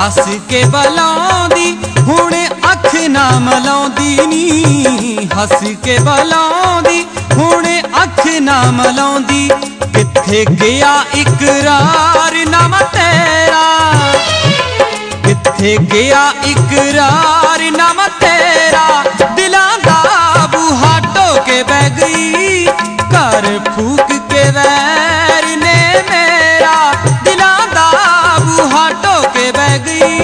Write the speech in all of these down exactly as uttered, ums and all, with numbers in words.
हस के बलाउंदी हुण अख ना मलाउंदी नी, हस के बलाउंदी हुण अख ना मलाउंदी। किथे गया इकरार नाम तेरा, किथे गया इकरार नाम तेरा। दिलां दा बूहा ढोके बह गई, घर फूक के वैर ने मेरा। दिलां दा बूहा ढोके बह गई।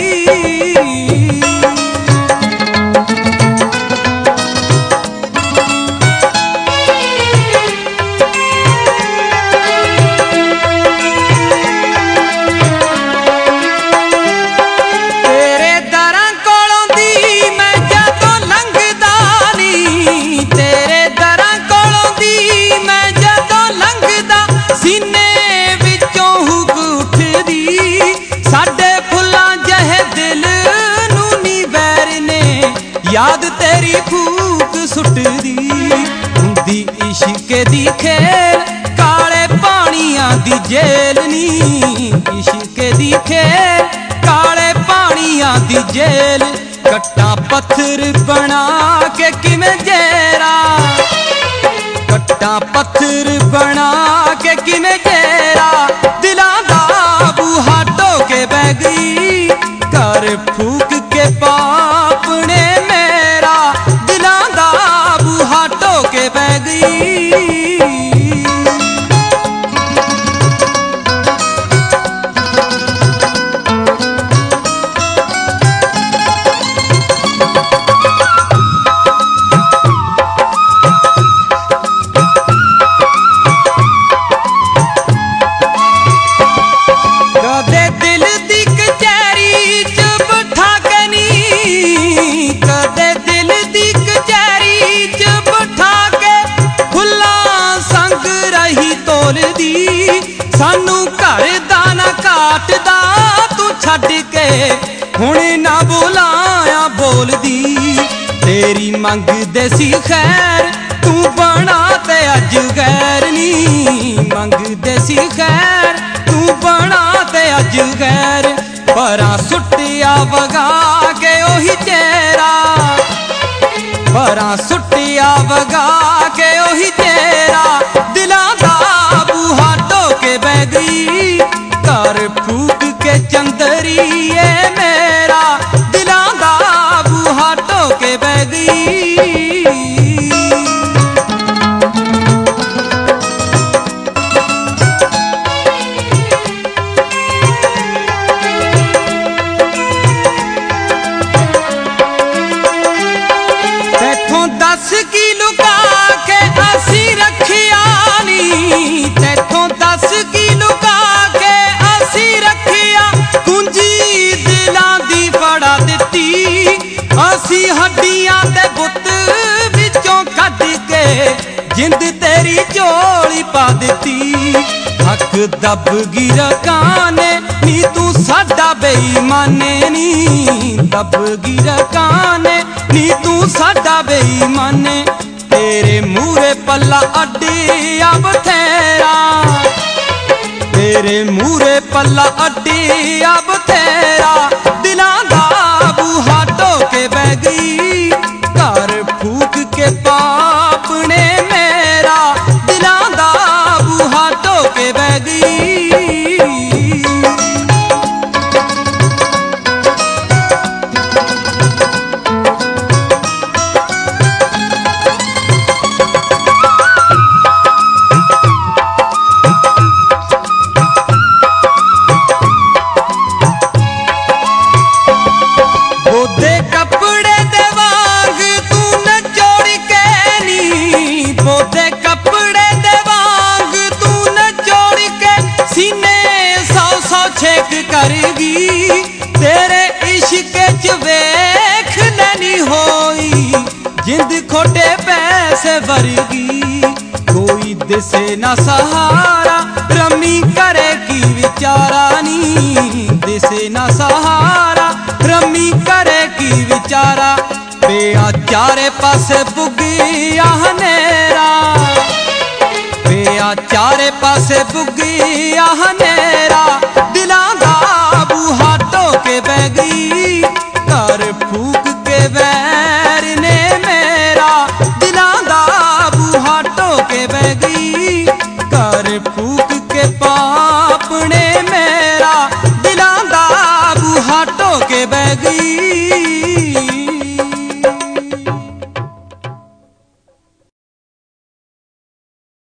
याद तेरी फूक सुटदी हुंदी इश्क दी खेल, काले पानियां दी जेल नी। इश्क दी खेल, काले पानियां दी जेल। कट्टा पत्थर बना के किवें जेरा, कट्टा पत्थर बना के किवें जेरा। दिलां दा बूहा ढोके बह गई, घर फूक के पाप ने मेरा। दिलां दा बूहा ढोके बह गई। सानू घर दा ना काटदा तू छड्ड के हुण ना बुलाया बोलदी। तेरी मंगदे सी खैर तू बना ते अज गैर नी, मंगदे सी खैर तू बना ते अज गैर। परां सुट्टिया वगा के ओही चेहरा, परां सुट्टिया वगा के ओही चेहरा। दिलां दा बूहा ढोके बह गई, घर फूक के चंदरिए मेरा। दिलां दा बूहा ढोके बह गई। तैथों दस की लुका के असी रखिया नी, तैथों दस की लुका के असी रखिया। कुंजी दिलां दी फड़ा दित्ती, असी हड्डियां ते बुत विचों कढ के जिंद तेरी झोली पा दित्ती। हक दब गिरकाने नी तू साडा बेईमाने नी, दब गिरकाने नी तू साडा बेईमाने। तेरे मूरे पल्ला अड्डिया बथेरा, तेरे मूरे पल्ला अड्डिया बथेरा। दिलां दा बूहा ढोके बह गई, घर फूक के पाप ने मेरा। दिलां दा बूहा ढोके बह गई। करगी तेरे इश्क च वेख नैनी होई, जिंद खोटे पैसे वर्गी। कोई दिसे ना सहारा रमी करे की विचारा नी, दिसे ना सहारा रमी करे की विचारा। पिया चारे पासे बुगिया हनेरा, पिया चारे पासे बुगिया हनेरा।